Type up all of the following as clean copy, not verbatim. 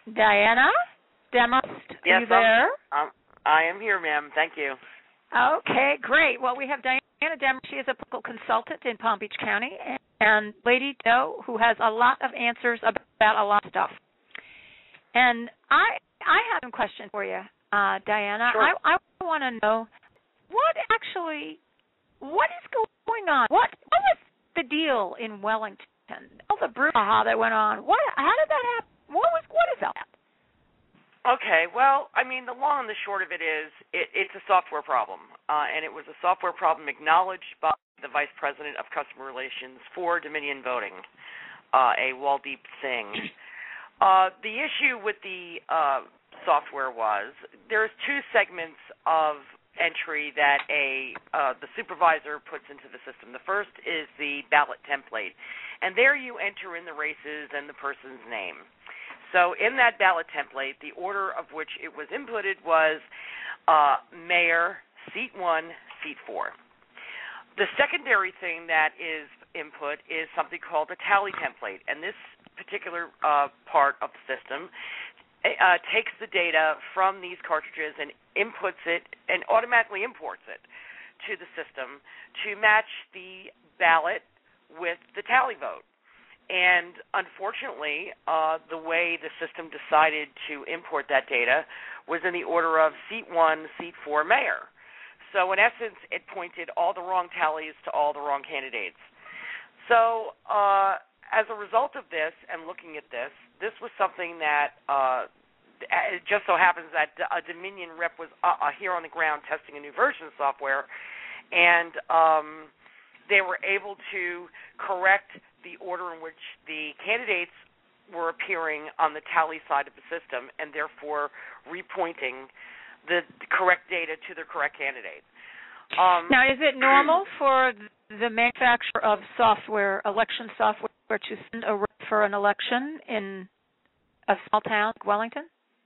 Diana Demarest, are Yes, you there? I am here, ma'am. Thank you. Okay, great. Well, we have Diana Demarest. She is a political consultant in Palm Beach County, and Lady Doe, who has a lot of answers about a lot of stuff. And I have some questions for you, Diana. Sure. I want to know what is going on? What was the deal in Wellington? All the brouhaha that went on. How did that happen? What is that? Okay, well, I mean, the long and the short of it is it's a software problem, and it was a software problem acknowledged by the Vice President of Customer Relations for Dominion Voting, a Waldeep Singh. The issue with the software was there's two segments of entry that the supervisor puts into the system. The first is the ballot template, and there you enter in the races and the person's name. So in that ballot template, the order of which it was inputted was mayor, seat 1, seat 4. The secondary thing that is input is something called a tally template, and this particular part of the system takes the data from these cartridges and inputs it and automatically imports it to the system to match the ballot with the tally vote. And unfortunately, the way the system decided to import that data was in the order of seat 1, seat 4 mayor. So in essence, it pointed all the wrong tallies to all the wrong candidates. So as a result of this and looking at this was something that it just so happens that a Dominion rep was here on the ground testing a new version of software, and they were able to correct the order in which the candidates were appearing on the tally side of the system, and therefore repointing the correct data to the correct candidate. Now, is it normal for the manufacturer of software, election software, to send a rep for an election in a small town like Wellington?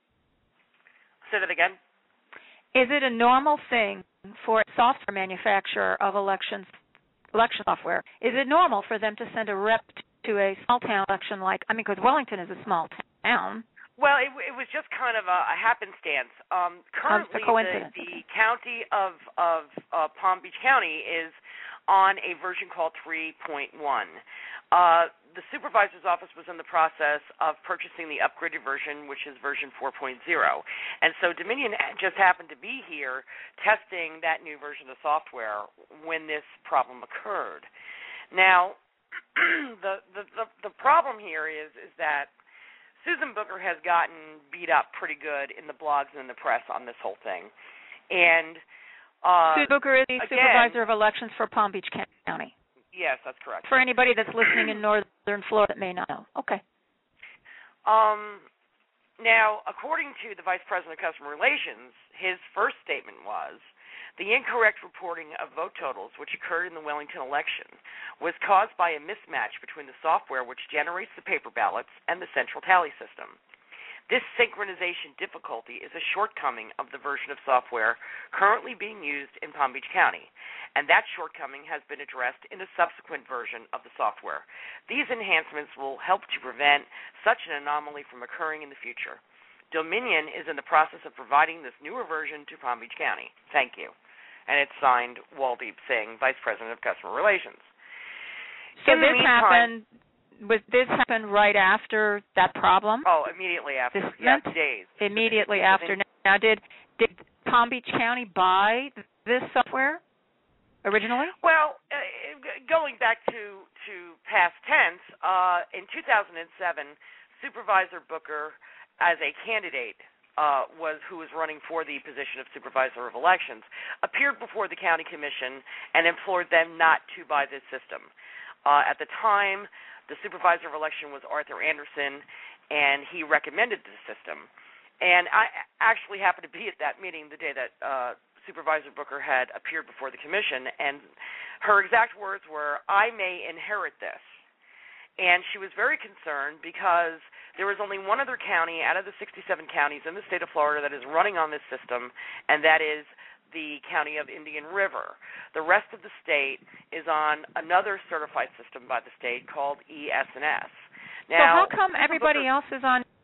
Say that again? Is it a normal thing for a software manufacturer of election software? Is it normal for them to send a rep to a small town election because Wellington is a small town? Well, it was just kind of a happenstance. Currently, the county of Palm Beach County is on a version called 3.1. The supervisor's office was in the process of purchasing the upgraded version, which is version 4.0. And so Dominion just happened to be here testing that new version of software when this problem occurred. Now, the problem here is that Susan Booker has gotten beat up pretty good in the blogs and in the press on this whole thing. And Susan Booker is the supervisor of elections for Palm Beach County. Yes, that's correct. For anybody that's listening in northern Florida that may not know. Okay. Now, according to the Vice President of Customer Relations, his first statement was, the incorrect reporting of vote totals, which occurred in the Wellington election, was caused by a mismatch between the software which generates the paper ballots and the central tally system. This synchronization difficulty is a shortcoming of the version of software currently being used in Palm Beach County, and that shortcoming has been addressed in a subsequent version of the software. These enhancements will help to prevent such an anomaly from occurring in the future. Dominion is in the process of providing this newer version to Palm Beach County. Thank you. And it's signed Waldeep Singh, Vice President of Customer Relations. So this happened right after that problem? Oh, immediately after. Yes, days. Immediately after. Now, did Palm Beach County buy this software originally? Well, going back to past tense, in 2007, Supervisor Booker, as a candidate, who was running for the position of Supervisor of Elections, appeared before the County Commission and implored them not to buy this system. At the time, the Supervisor of Election was Arthur Anderson, and he recommended the system. And I actually happened to be at that meeting the day that Supervisor Booker had appeared before the Commission, and her exact words were, "I may inherit this." And she was very concerned because there is only one other county out of the 67 counties in the state of Florida that is running on this system, and that is the county of Indian River. The rest of the state is on another certified system by the state called ES&S. Now, so how come everybody else is on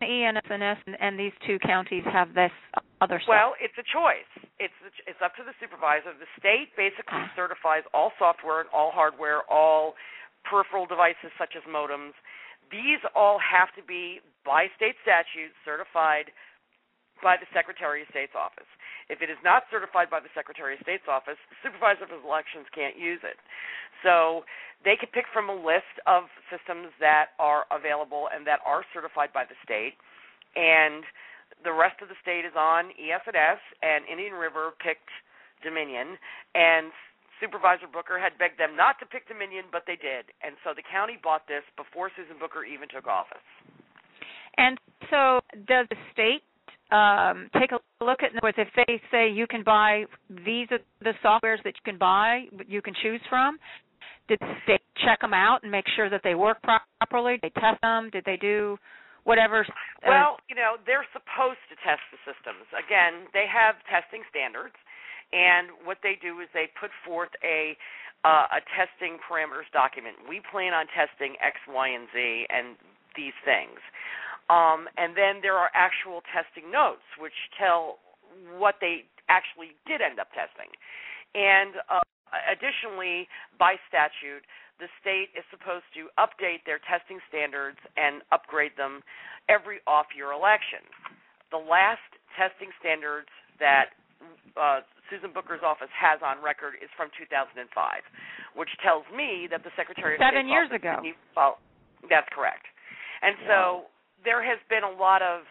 ENS and these two counties have this other stuff? Well, it's a choice. It's up to the supervisor. The state basically certifies all software and all hardware, all peripheral devices such as modems. These all have to be, by state statute, certified by the Secretary of State's office. If it is not certified by the Secretary of State's office, the supervisor of elections can't use it. So they can pick from a list of systems that are available and that are certified by the state, and the rest of the state is on ES&S, and Indian River picked Dominion, and Supervisor Booker had begged them not to pick Dominion, but they did. And so the county bought this before Susan Booker even took office. And so does the state take a look at, in other words, if they say you can buy, these are the softwares that you can buy, you can choose from, did the state check them out and make sure that they work properly? Did they test them? Did they do whatever? Well, they're supposed to test the systems. Again, they have testing standards, and what they do is they put forth a testing parameters document. We plan on testing X, Y, and Z and these things. And then there are actual testing notes which tell what they actually did end up testing. And additionally, by statute, the state is supposed to update their testing standards and upgrade them every off-year election. The last testing standards that Susan Booker's office has on record is from 2005, which tells me that the Secretary of State 7 years ago. Well, that's correct. And so there has been a lot of,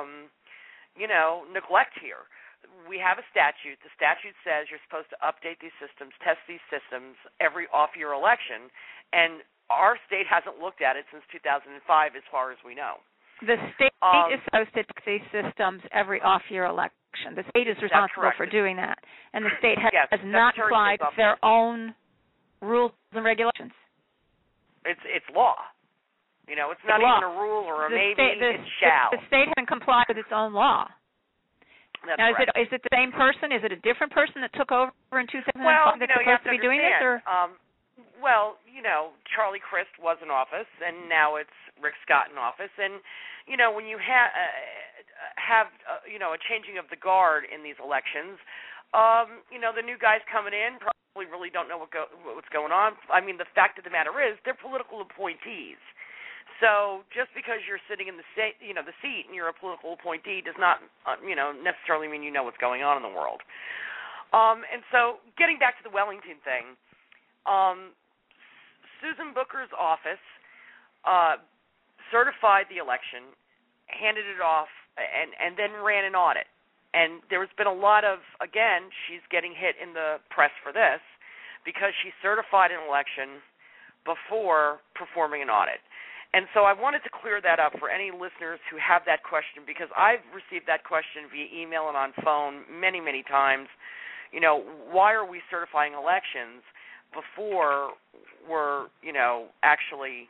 neglect here. We have a statute. The statute says you're supposed to update these systems, test these systems every off-year election, and our state hasn't looked at it since 2005 as far as we know. The state is supposed to test these systems every off-year election. The state is responsible for doing that, and the state has not applied their own rules and regulations. It's law. It's not even a rule or a maybe. It's shall. The state hasn't complied with its own law. That's now, correct. Is it the same person? Is it a different person that took over in 2005 that's supposed to be doing this? Or? Charlie Crist was in office, and now it's Rick Scott in office. And, when you have a changing of the guard in these elections, the new guys coming in probably really don't know what's going on. I mean, the fact of the matter is they're political appointees. So just because you're sitting in the seat and you're a political appointee does not, necessarily mean you know what's going on in the world. And so getting back to the Wellington thing, Susan Booker's office certified the election, handed it off, and then ran an audit. And there's been a lot of, again, she's getting hit in the press for this because she certified an election before performing an audit. And so I wanted to clear that up for any listeners who have that question, because I've received that question via email and on phone many, many times. Why are we certifying elections before we're, actually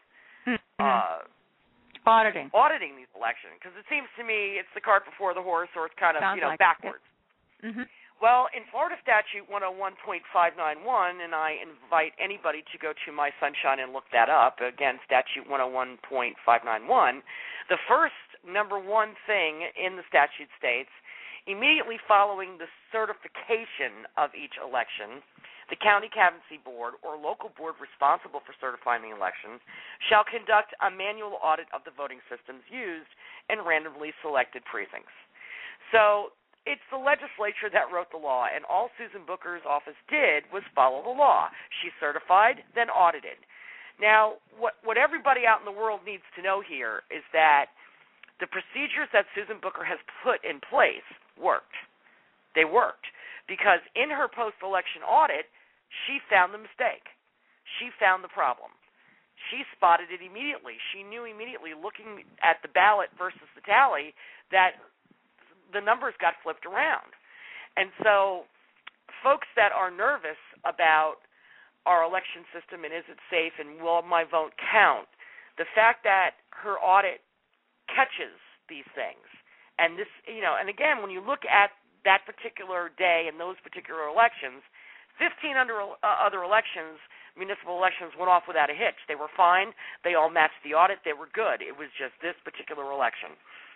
auditing these elections? Because it seems to me it's the cart before the horse, or it's kind of, like backwards. Mm-hmm. Well, in Florida Statute 101.591, and I invite anybody to go to my Sunshine and look that up, again, Statute 101.591, the first number one thing in the statute states, immediately following the certification of each election, the county canvassing board or local board responsible for certifying the election shall conduct a manual audit of the voting systems used in randomly selected precincts. So it's the legislature that wrote the law, and all Susan Booker's office did was follow the law. She certified, then audited. Now, what everybody out in the world needs to know here is that the procedures that Susan Booker has put in place worked. They worked because in her post-election audit, she found the mistake. She found the problem. She spotted it immediately. She knew immediately, looking at the ballot versus the tally, that the numbers got flipped around. And so folks that are nervous about our election system and is it safe and will my vote count, the fact that her audit catches these things, and this, and again, when you look at that particular day and those particular elections, 15 other elections, municipal elections, went off without a hitch. They were fine. They all matched the audit. They were good. It was just this particular election.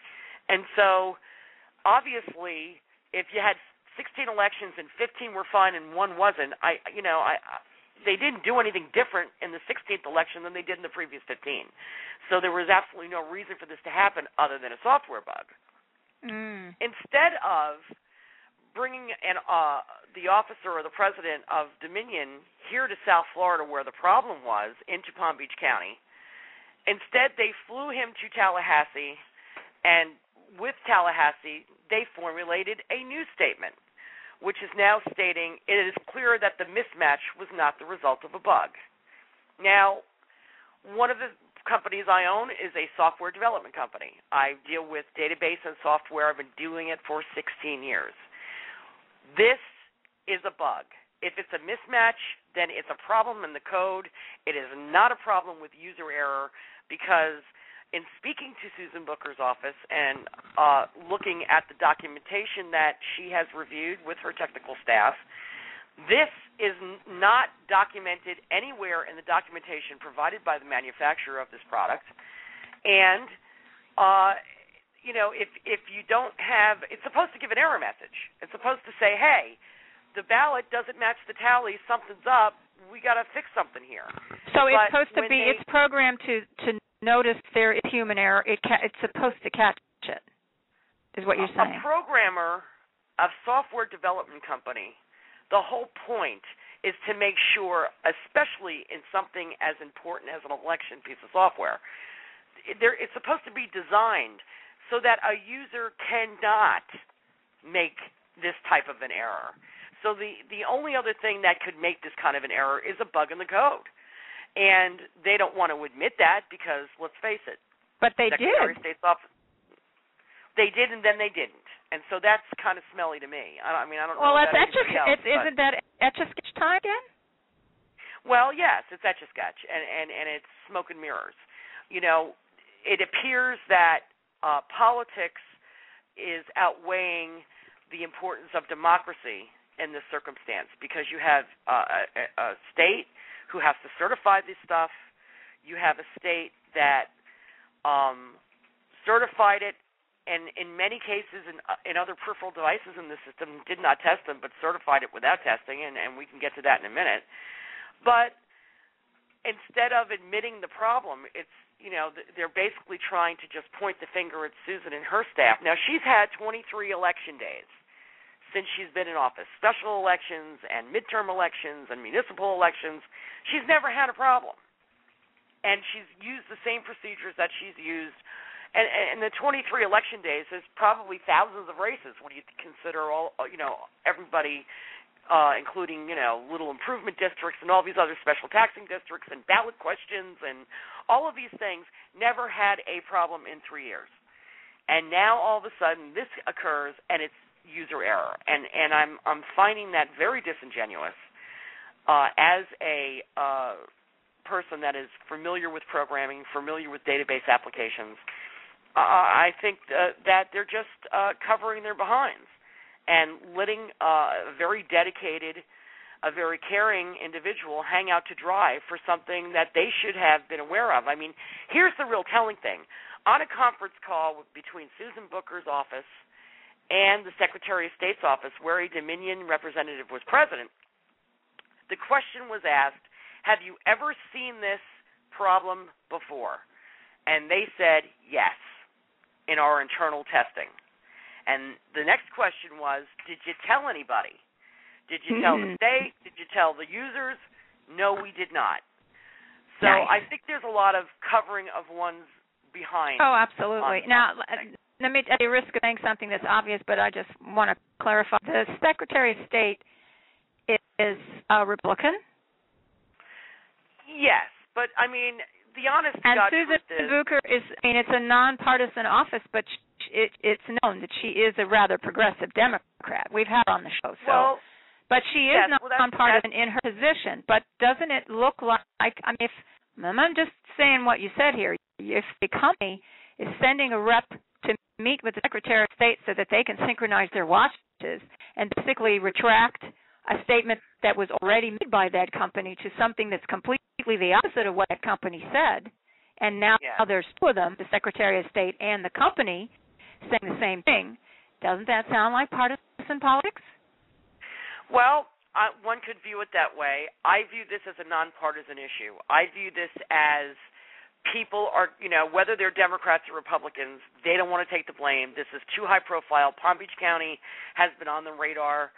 And so, obviously, if you had 16 elections and 15 were fine and one wasn't, they didn't do anything different in the 16th election than they did in the previous 15. So there was absolutely no reason for this to happen other than a software bug. Instead of bringing the officer or the president of Dominion here to South Florida where the problem was, into Palm Beach County, instead they flew him to Tallahassee, and with Tallahassee, they formulated a new statement, which is now stating it is clear that the mismatch was not the result of a bug. Now, one of the companies I own is a software development company. I deal with database and software. I've been doing it for 16 years. This is a bug. If it's a mismatch, then it's a problem in the code. It is not a problem with user error, because in speaking to Susan Booker's office and looking at the documentation that she has reviewed with her technical staff, this is not documented anywhere in the documentation provided by the manufacturer of this product. And, if you don't have, it's supposed to give an error message. It's supposed to say, hey, the ballot doesn't match the tally, something's up, we got to fix something here. So it's supposed to be, it's programmed to notice there is human error. It's supposed to catch it, is what you're saying. A programmer, a software development company, the whole point is to make sure, especially in something as important as an election piece of software, it's supposed to be designed so that a user cannot make this type of an error. So the only other thing that could make this kind of an error is a bug in the code. And they don't want to admit that because, let's face it, but they Secretary did. of State's office, they did and then they didn't. And so that's kind of smelly to me. I don't know. Well, about anybody else, isn't that Etch-a-Sketch time again? Well, yes, it's Etch-a-Sketch, and it's smoke and mirrors. It appears that politics is outweighing the importance of democracy in this circumstance, because you have a state who has to certify this stuff. You have a state that certified it, and in many cases, in other peripheral devices in the system, did not test them, but certified it without testing, and we can get to that in a minute. But instead of admitting the problem, it's they're basically trying to just point the finger at Susan and her staff. Now, she's had 23 election days since she's been in office, special elections and midterm elections and municipal elections. She's never had a problem. And she's used the same procedures that she's used. And the 23 election days is probably thousands of races when you consider everybody, including, little improvement districts and all these other special taxing districts and ballot questions and all of these things. Never had a problem in 3 years. And now all of a sudden this occurs, and it's user error, and I'm finding that very disingenuous. As a person that is familiar with programming, familiar with database applications, I think that they're just covering their behinds and letting a very dedicated, a very caring individual hang out to dry for something that they should have been aware of. I mean, here's the real telling thing. On a conference call between Susan Booker's office and the Secretary of State's office, where a Dominion representative was present, the question was asked, have you ever seen this problem before? And they said, yes, in our internal testing. And the next question was, did you tell anybody? Did you tell the state? Did you tell the users? No, we did not. So I think there's a lot of covering of one's behind. Oh, absolutely. Now, let me, at the risk of saying something that's obvious, but I just want to clarify. The Secretary of State is a Republican? Yes, but, the honest and God Susan truth is... Booker is, it's a nonpartisan office, but it's known that she is a rather progressive Democrat. We've had her on the show. So, but she is nonpartisan in her position. But doesn't it look like, I'm just saying what you said here. If the company is sending a rep to meet with the Secretary of State so that they can synchronize their watches and basically retract a statement that was already made by that company to something that's completely the opposite of what that company said, and now there's two of them, the Secretary of State and the company, saying the same thing. Doesn't that sound like partisan politics? Well, one could view it that way. I view this as a nonpartisan issue. I view this as people are, whether they're Democrats or Republicans, they don't want to take the blame. This is too high profile. Palm Beach County has been on the radar,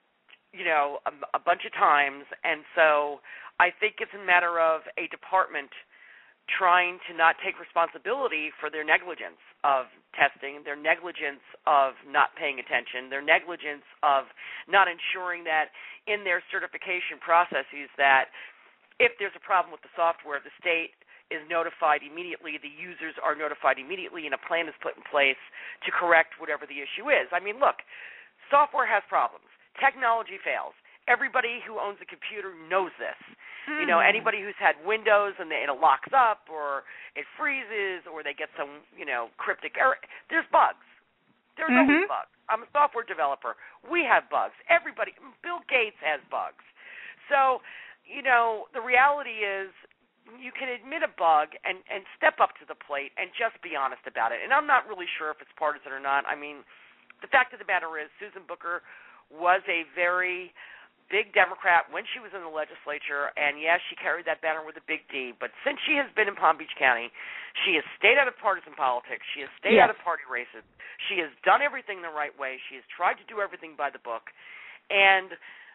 a bunch of times. And so I think it's a matter of a department trying to not take responsibility for their negligence of testing, their negligence of not paying attention, their negligence of not ensuring that in their certification processes that if there's a problem with the software, the state is notified immediately, the users are notified immediately, and a plan is put in place to correct whatever the issue is. I mean, look, software has problems. Technology fails. Everybody who owns a computer knows this. Anybody who's had Windows and it locks up or it freezes or they get some, cryptic error, there's bugs. There's always bugs. I'm a software developer. We have bugs. Everybody, Bill Gates has bugs. So, the reality is you can admit a bug and step up to the plate and just be honest about it. And I'm not really sure if it's partisan or not. I mean, the fact of the matter is Susan Booker was a very big Democrat when she was in the legislature, and yes, she carried that banner with a big D, but since she has been in Palm Beach County, she has stayed out of partisan politics, she has stayed out of party races, she has done everything the right way, she has tried to do everything by the book, and,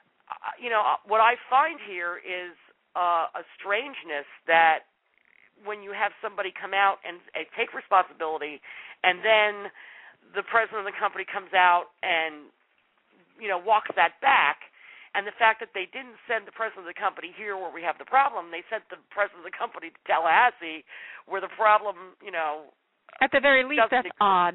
what I find here is a strangeness that when you have somebody come out and take responsibility, and then the president of the company comes out and, walks that back, and the fact that they didn't send the president of the company here where we have the problem, they sent the president of the company to Tallahassee where the problem, at the very least, that's exist. Odd.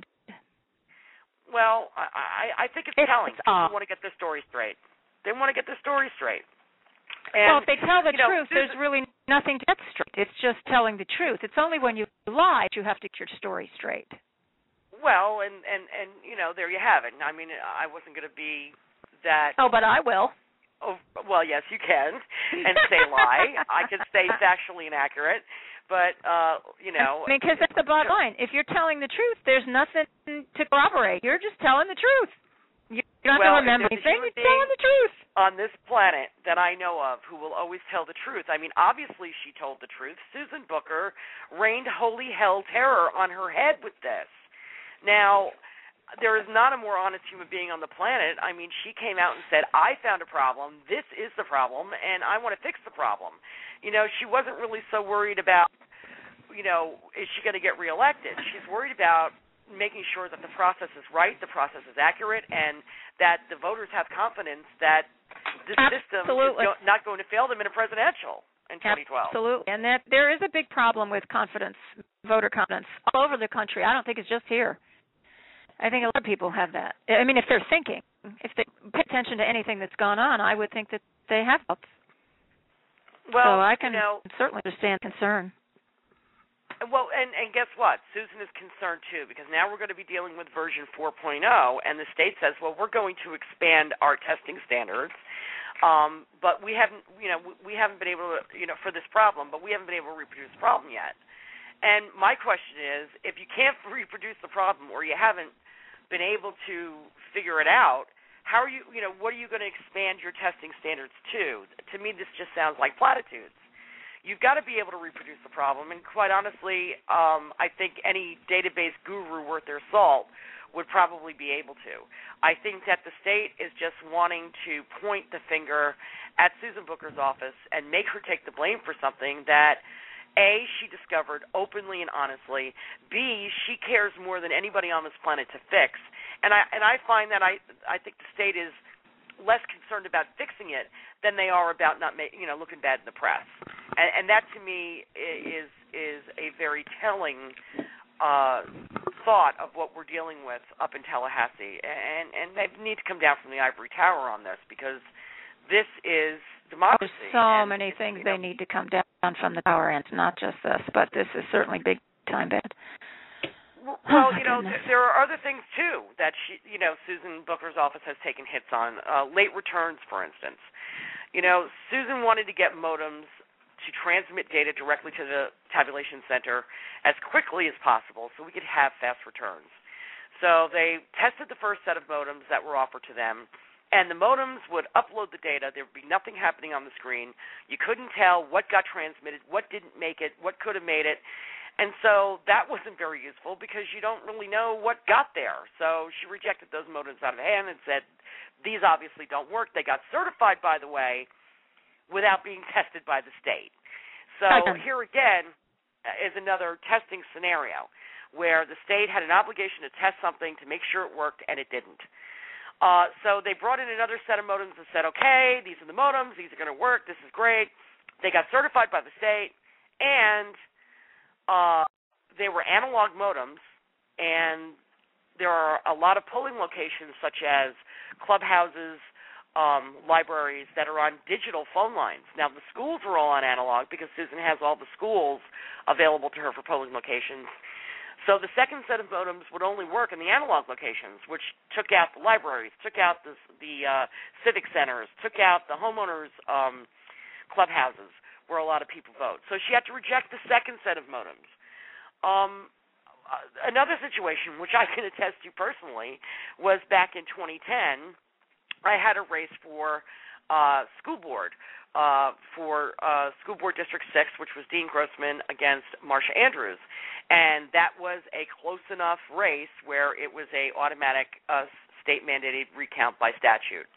Well, I think it's telling. People want to get their story straight. They want to get their story straight. And, well, if they tell the truth, there's really nothing to get straight. It's just telling the truth. It's only when you lie that you have to get your story straight. Well, and there you have it. I mean, I wasn't going to be that. Oh, but I will. Oh, well, yes, you can, and say lie. I can say factually inaccurate, but, I mean, because that's the bottom line. If you're telling the truth, there's nothing to corroborate. You're just telling the truth. You don't have to remember anything. You're telling the truth. On this planet that I know of who will always tell the truth. I mean, obviously she told the truth. Susan Booker rained holy hell terror on her head with this. Now, there is not a more honest human being on the planet. I mean, she came out and said, I found a problem. This is the problem, and I want to fix the problem. She wasn't really so worried about, is she going to get reelected? She's worried about making sure that the process is right, the process is accurate, and that the voters have confidence that this system is not going to fail them in a presidential in 2012. Absolutely. And that there is a big problem with confidence, voter confidence, all over the country. I don't think it's just here. I think a lot of people have that. I mean, if they're thinking, if they pay attention to anything that's gone on, I would think that they have help. Well, so I can certainly understand concern. Well, and guess what? Susan is concerned, too, because now we're going to be dealing with version 4.0, and the state says, well, we're going to expand our testing standards, but we haven't been able to, for this problem, but we haven't been able to reproduce the problem yet. And my question is, if you can't reproduce the problem or you haven't been able to figure it out, how are you, what are you going to expand your testing standards to? To me, this just sounds like platitudes. You've got to be able to reproduce the problem, and quite honestly, I think any database guru worth their salt would probably be able to. I think that the state is just wanting to point the finger at Susan Booker's office and make her take the blame for something that, A, she discovered openly and honestly, B, she cares more than anybody on this planet to fix. And I find that I think the state is less concerned about fixing it than they are about not looking bad in the press. And that to me is a very telling thought of what we're dealing with up in Tallahassee. And they need to come down from the ivory tower on this, because this is democracy. There's so many things they need to come down from the tower, and it's not just this, but this is certainly big time bad. Well, there are other things, too, that Susan Booker's office has taken hits on. Late returns, for instance. Susan wanted to get modems to transmit data directly to the tabulation center as quickly as possible so we could have fast returns. So they tested the first set of modems that were offered to them, and the modems would upload the data. There would be nothing happening on the screen. You couldn't tell what got transmitted, what didn't make it, what could have made it. And so that wasn't very useful because you don't really know what got there. So she rejected those modems out of hand and said, these obviously don't work. They got certified, by the way, without being tested by the state. So here again is another testing scenario where the state had an obligation to test something to make sure it worked, and it didn't. So they brought in another set of modems and said, okay, these are the modems. These are going to work. This is great. They got certified by the state, and they were analog modems, and there are a lot of polling locations such as clubhouses, libraries that are on digital phone lines. Now, the schools are all on analog because Susan has all the schools available to her for polling locations. So the second set of modems would only work in the analog locations, which took out the libraries, took out the civic centers, took out the homeowners' clubhouses where a lot of people vote. So she had to reject the second set of modems. Another situation, which I can attest to personally, was back in 2010. I had a race for school board District 6, which was Dean Grossman against Marsha Andrews. And that was a close enough race where it was a automatic state-mandated recount by statute.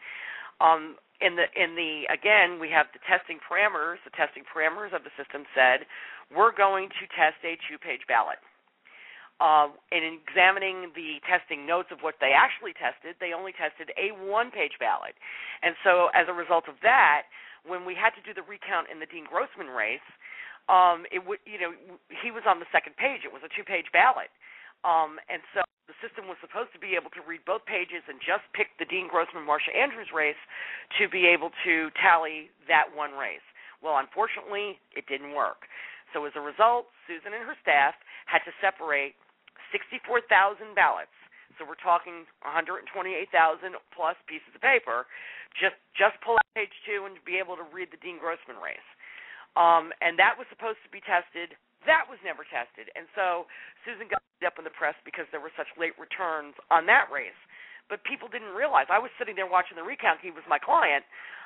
Again, we have the testing parameters. The testing parameters of the system said, we're going to test a 2-page ballot. In examining the testing notes of what they actually tested, they only tested a 1-page ballot. And so as a result of that, when we had to do the recount in the Dean Grossman race, he was on the second page. It was a 2-page ballot. And so the system was supposed to be able to read both pages and just pick the Dean Grossman-Marsha Andrews race to be able to tally that one race. Well, unfortunately, it didn't work. So as a result, Susan and her staff had to separate 64,000 ballots. So we're talking 128,000 plus pieces of paper. Just pull out page 2 and be able to read the Dean Grossman race. And that was supposed to be tested. That was never tested. And so Susan got up in the press because there were such late returns on that race. But people didn't realize. I was sitting there watching the recount. He was my client.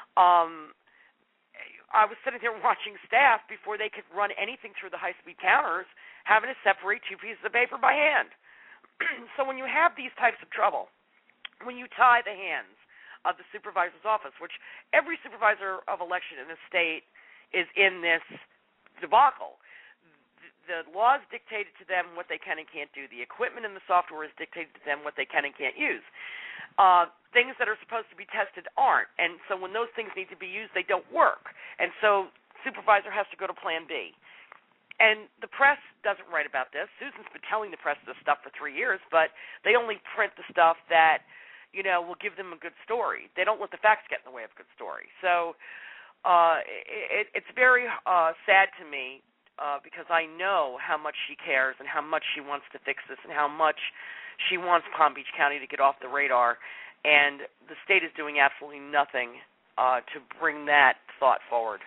I was sitting there watching staff before they could run anything through the high-speed counters, having to separate 2 pieces of paper by hand. So when you have these types of trouble, when you tie the hands of the supervisor's office, which every supervisor of election in the state is in this debacle, the laws dictated to them what they can and can't do. The equipment and the software is dictated to them what they can and can't use. Things that are supposed to be tested aren't. And so when those things need to be used, they don't work. And so supervisor has to go to plan B. And the press doesn't write about this. Susan's been telling the press this stuff for 3 years, but they only print the stuff that, will give them a good story. They don't let the facts get in the way of a good story. So it's very sad to me because I know how much she cares and how much she wants to fix this and how much she wants Palm Beach County to get off the radar. And the state is doing absolutely nothing to bring that thought forward.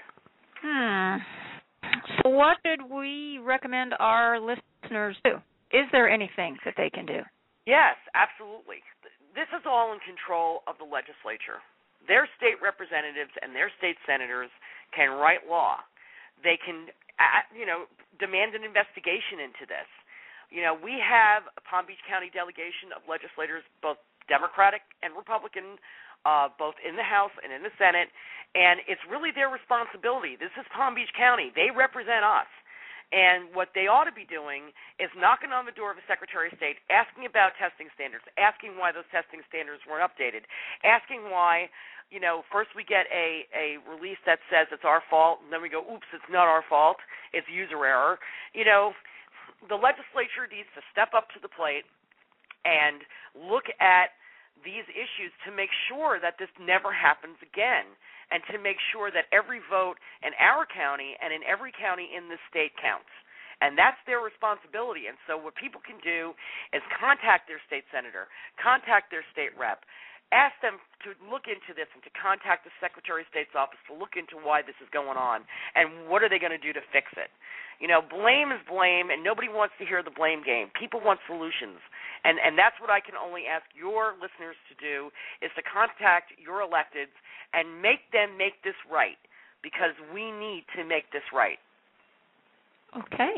So what should we recommend our listeners do? Is there anything that they can do? Yes, absolutely. This is all in control of the legislature. Their state representatives and their state senators can write law. They can, demand an investigation into this. We have a Palm Beach County delegation of legislators, both Democratic and Republican, both in the House and in the Senate, and it's really their responsibility. This is Palm Beach County. They represent us. And what they ought to be doing is knocking on the door of the Secretary of State, asking about testing standards, asking why those testing standards weren't updated, asking why, first we get a release that says it's our fault, and then we go, oops, it's not our fault, it's user error. The legislature needs to step up to the plate and look at these issues to make sure that this never happens again, and to make sure that every vote in our county and in every county in this state counts. And that's their responsibility. And so what people can do is contact their state senator, contact their state rep, ask them to look into this and to contact the Secretary of State's office to look into why this is going on and what are they going to do to fix it. Blame is blame, and nobody wants to hear the blame game. People want solutions. And that's what I can only ask your listeners to do, is to contact your electeds and make them make this right, because we need to make this right. Okay.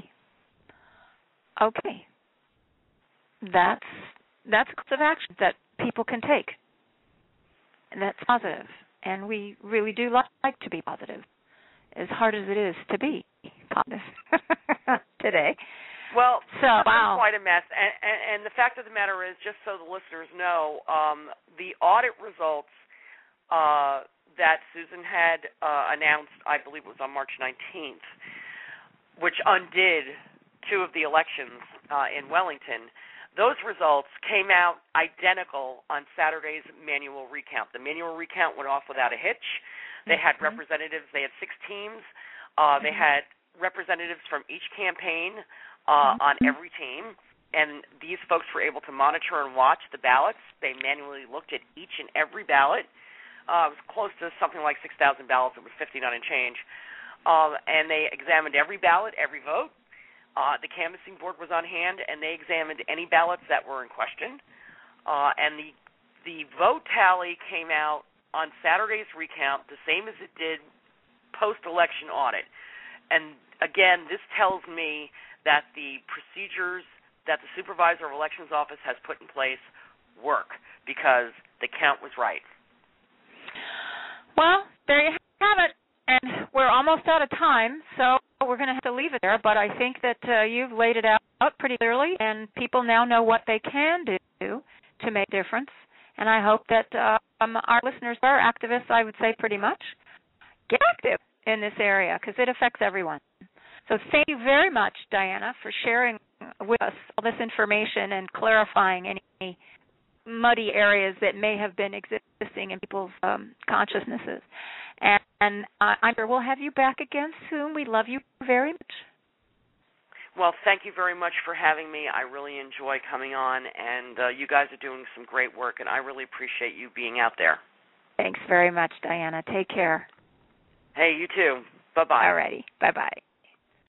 That's a course of action that people can take, and that's positive. And we really do like to be positive, as hard as it is to be positive today. Well, so it's been quite a mess. And the fact of the matter is, just so the listeners know, the audit results that Susan had announced, I believe it was on March 19th, which undid 2 of the elections in Wellington, those results came out identical on Saturday's manual recount. The manual recount went off without a hitch. They had representatives. They had 6 teams. They had representatives from each campaign on every team, and these folks were able to monitor and watch the ballots. They manually looked at each and every ballot. It was close to something like 6,000 ballots. It was 59 and change. And they examined every ballot, every vote. The canvassing board was on hand, and they examined any ballots that were in question. And the vote tally came out on Saturday's recount the same as it did post-election audit. And, again, this tells me that the procedures that the Supervisor of Elections Office has put in place work, because the count was right. Well, there you have it. And we're almost out of time, so we're going to have to leave it there. But I think that you've laid it out pretty clearly, and people now know what they can do to make a difference. And I hope that our listeners are activists, I would say pretty much, get active in this area, because it affects everyone. So thank you very much, Diana, for sharing with us all this information and clarifying any muddy areas that may have been existing in people's consciousnesses. And I'm sure we'll have you back again soon. We love you very much. Well, thank you very much for having me. I really enjoy coming on, and you guys are doing some great work, and I really appreciate you being out there. Thanks very much, Diana. Take care. Hey, you too. Bye-bye. All righty. Bye-bye.